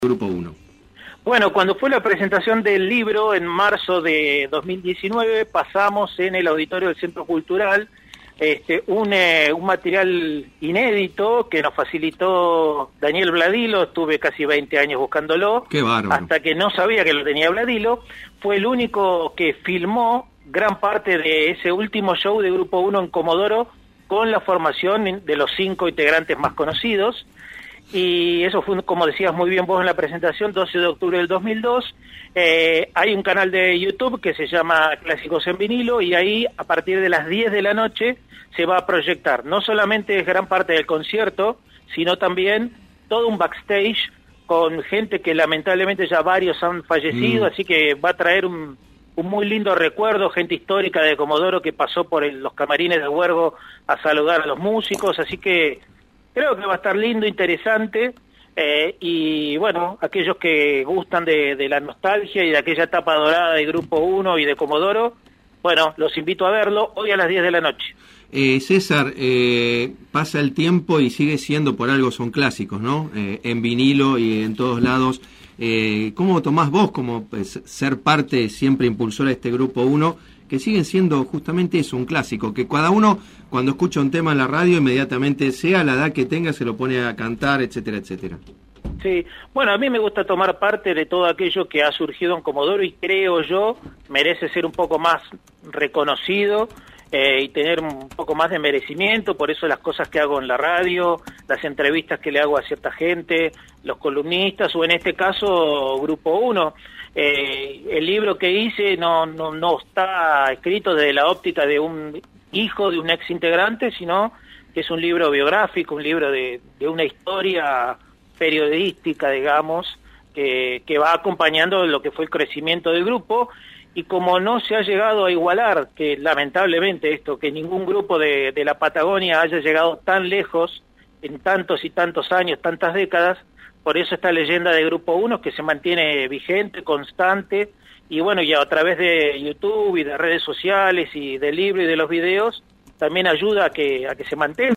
Grupo 1. Bueno, cuando fue la presentación del libro en marzo de 2019, pasamos en el auditorio del Centro Cultural un material inédito que nos facilitó Daniel Bladilo. Estuve casi 20 años buscándolo. Qué bárbaro. Hasta que no sabía que lo tenía Bladilo. Fue el único que filmó gran parte de ese último show de Grupo 1 en Comodoro con la formación de los 5 integrantes más conocidos. Y eso fue, como decías muy bien vos en la presentación, 12 de octubre del 2002. Hay un canal de YouTube que se llama Clásicos en Vinilo, y ahí a partir de las 10 de la noche se va a proyectar. No solamente es gran parte del concierto, sino también todo un backstage con gente que lamentablemente ya varios han fallecido, así que va a traer un muy lindo recuerdo, gente histórica de Comodoro que pasó por los camarines de Huergo a saludar a los músicos, así que creo que va a estar lindo, interesante, y bueno, aquellos que gustan de la nostalgia y de aquella etapa dorada de Grupo 1 y de Comodoro, bueno, los invito a verlo hoy a las 10 de la noche. César, pasa el tiempo y sigue siendo, por algo son clásicos, ¿no? En vinilo y en todos lados. ¿Cómo tomás vos como ser parte, siempre impulsora de este Grupo 1, que siguen siendo justamente eso, un clásico, que cada uno cuando escucha un tema en la radio inmediatamente, sea la edad que tenga, se lo pone a cantar, etcétera, etcétera? Sí, bueno, a mí me gusta tomar parte de todo aquello que ha surgido en Comodoro y creo yo merece ser un poco más reconocido y tener un poco más de merecimiento. Por eso las cosas que hago en la radio, las entrevistas que le hago a cierta gente, los columnistas, o en este caso Grupo 1. El libro que hice no está escrito desde la óptica de un hijo de un ex integrante, sino que es un libro biográfico, un libro de una historia periodística, digamos, que va acompañando lo que fue el crecimiento del grupo. Y como no se ha llegado a igualar, que lamentablemente que ningún grupo de la Patagonia haya llegado tan lejos en tantos y tantos años, tantas décadas, por eso esta leyenda de Grupo 1 que se mantiene vigente, constante, y bueno, ya a través de YouTube y de redes sociales y del libro y de los videos, también ayuda a que se mantenga.